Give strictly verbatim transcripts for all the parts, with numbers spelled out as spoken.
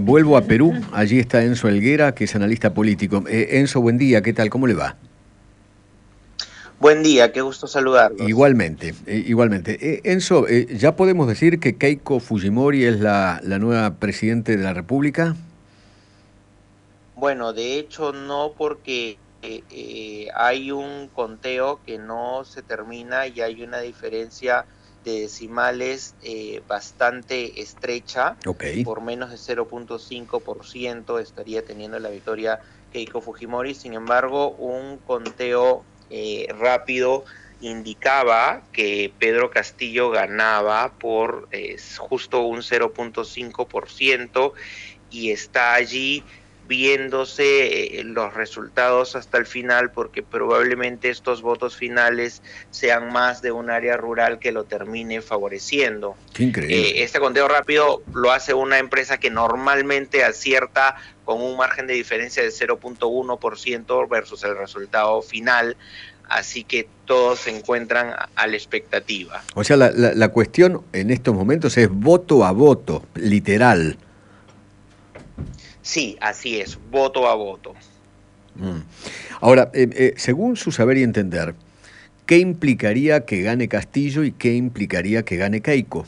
vuelvo a Perú, allí está Enzo Helguera, que es analista político. Eh, Enzo, buen día, ¿qué tal? ¿Cómo le va? Buen día, qué gusto saludarlos. Igualmente, eh, igualmente. Eh, Enzo, eh, ¿ya podemos decir que Keiko Fujimori es la, la nueva presidente de la República? Bueno, de hecho no porque eh, eh, hay un conteo que no se termina y hay una diferencia de decimales eh, bastante estrecha, Ok. por menos de cero punto cinco por ciento estaría teniendo la victoria Keiko Fujimori. Sin embargo, un conteo eh, rápido indicaba que Pedro Castillo ganaba por eh, justo un cero punto cinco por ciento y está allí viéndose eh, los resultados hasta el final, porque probablemente estos votos finales sean más de un área rural que lo termine favoreciendo. Qué increíble. Eh, este conteo rápido lo hace una empresa que normalmente acierta con un margen de diferencia de cero punto uno por ciento versus el resultado final, así que todos se encuentran a la expectativa. O sea, la, la, la cuestión en estos momentos es voto a voto, literal. Sí, así es, voto a voto. Mm. Ahora, eh, eh, según su saber y entender, ¿qué implicaría que gane Castillo y qué implicaría que gane Keiko?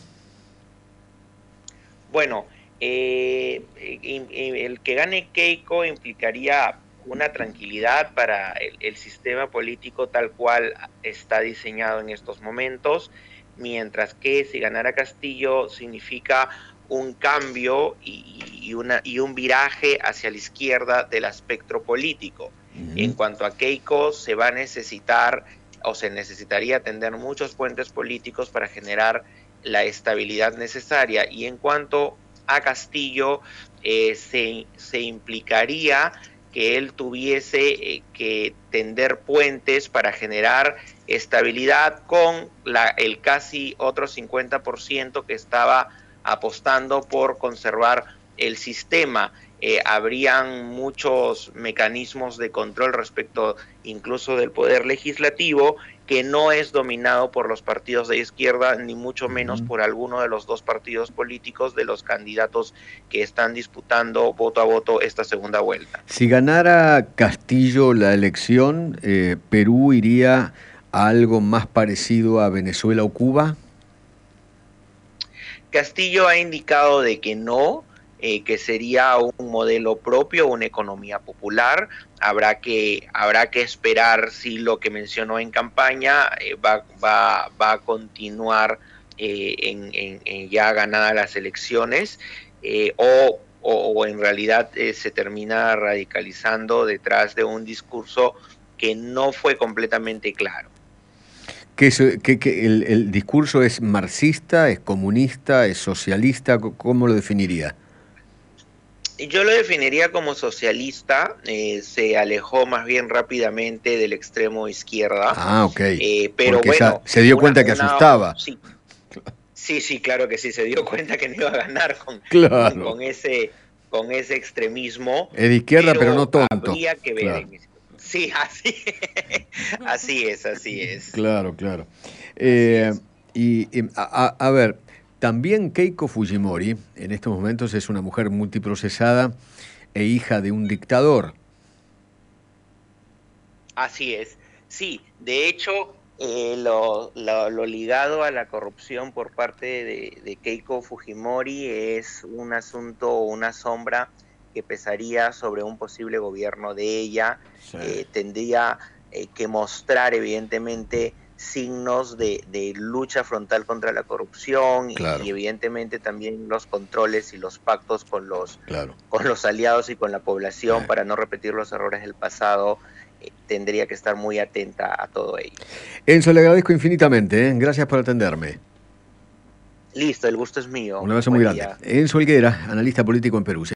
Bueno, eh, el que gane Keiko implicaría una tranquilidad para el, el, sistema político tal cual está diseñado en estos momentos, mientras que si ganara Castillo significa un cambio y, y, una, y un viraje hacia la izquierda del espectro político. Uh-huh. En cuanto a Keiko, se va a necesitar o se necesitaría atender muchos puentes políticos para generar la estabilidad necesaria. Y en cuanto a Castillo, eh, se, se implicaría que él tuviese eh, que tender puentes para generar estabilidad con la, el casi otro cincuenta por ciento que estaba apostando por conservar el sistema. Eh, habrían muchos mecanismos de control respecto incluso del poder legislativo que no es dominado por los partidos de izquierda, ni mucho menos por alguno de los dos partidos políticos de los candidatos que están disputando voto a voto esta segunda vuelta. Si ganara Castillo la elección, eh, ¿Perú iría a algo más parecido a Venezuela o Cuba? Castillo ha indicado de que no, eh, que sería un modelo propio, una economía popular. Habrá que, habrá que esperar si lo que mencionó en campaña eh, va, va, va a continuar eh, en, en, en ya ganadas las elecciones eh, o, o, o en realidad eh, se termina radicalizando detrás de un discurso que no fue completamente claro. ¿Que, es, que, que el, el discurso es marxista, es comunista, es socialista? ¿Cómo lo definiría? Yo lo definiría como socialista, eh, se alejó más bien rápidamente del extremo izquierda, ah, ok. eh, pero Porque bueno, se dio una, cuenta que una, asustaba. Sí, sí, sí, claro que sí, se dio cuenta que no iba a ganar con, con, Claro. con, ese, con ese extremismo, Es de izquierda, pero no pero tonto. habría que ver. Claro. En ese... Sí, así, así es, así es. Claro, claro. Así Eh, es. y a, a ver, también Keiko Fujimori en estos momentos es una mujer multiprocesada e hija de un dictador. Así es. Sí, de hecho, eh, lo, lo, lo ligado a la corrupción por parte de, de Keiko Fujimori es un asunto o una sombra que pesaría sobre un posible gobierno de ella. Sí. Eh, tendría eh, que mostrar, evidentemente, signos de, de lucha frontal contra la corrupción Claro. y, y evidentemente también los controles y los pactos con los, claro. con los aliados y con la población eh. para no repetir los errores del pasado. Eh, tendría que estar muy atenta a todo ello. Enzo, le agradezco infinitamente, ¿eh? Gracias por atenderme. Listo, el gusto es mío. Un abrazo muy grande. Día. Enzo Helguera, analista político en Perú.